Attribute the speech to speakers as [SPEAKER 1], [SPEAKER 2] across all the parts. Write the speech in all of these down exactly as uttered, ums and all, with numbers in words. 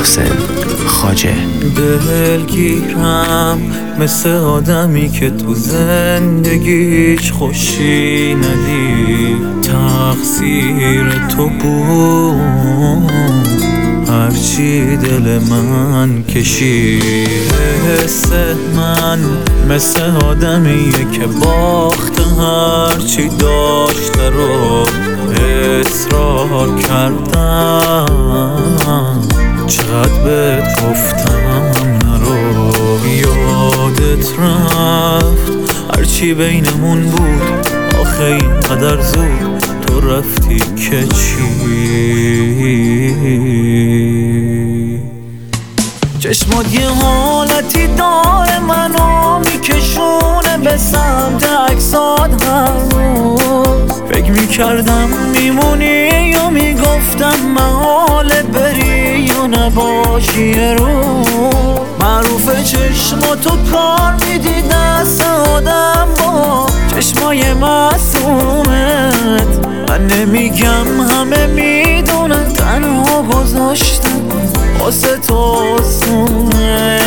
[SPEAKER 1] محسن خواجه.
[SPEAKER 2] دلگیرم مثل آدمی که تو زندگیش خوشی ندید، تقصیر تو بود هرچی دل من کشید. حس من مثل آدمیه که باخت هرچی داشته رو اصرار کردم، چقدر بهت گفتم نرو. یادت رفت هرچی بینمون بود، آخه اینقدر زود تو رفتی که چی؟ چشمات یه حالتی داره منو میکشونه به سمت عکسات هر روز. فکر میکردم میمونی یا میگفتم محاله بری یا نباشی یه روز. معروفه چشماتو کار میدی دست آدم با چشمای معصومت. من نمیگم همه میدونن، تنها گذاشتم واسه تو آسونه.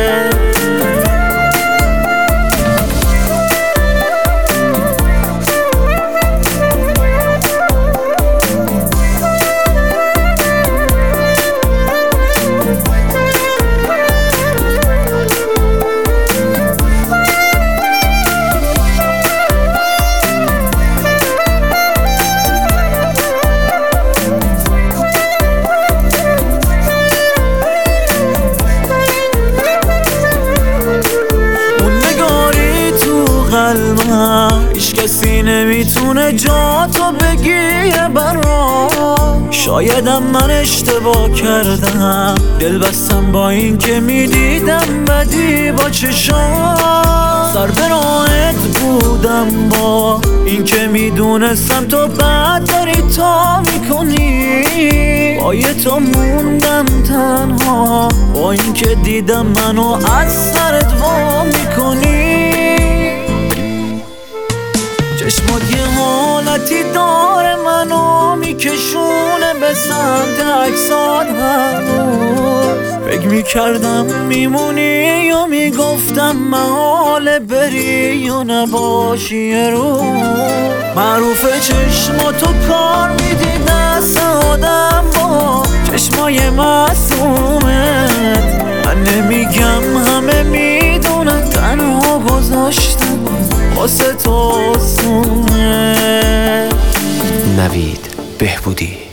[SPEAKER 2] هیچ کسی نمیتونه جا تو بگیره برام. شایدم من اشتباه کردم، دل بستم با این که میدیدم بدی با چشام. سر به راهت بودم با این که میدونستم تو بد داری تا میکنی. با یه تو موندم تنها، با این که دیدم منو از سرت وا میکنی. چشمات یه حالتی داره منو میکشونه به سمت عکسات هر روز. فکر میکردم میمونی یا میگفتم محاله بری یا نباشی یه روز. معروفه چشماتو کار میدی دست آدم با چشمای معصومت. من نمیگم همه میدونن، تنها گذاشتم واسه تو آسونه.
[SPEAKER 1] نوید بهبودی.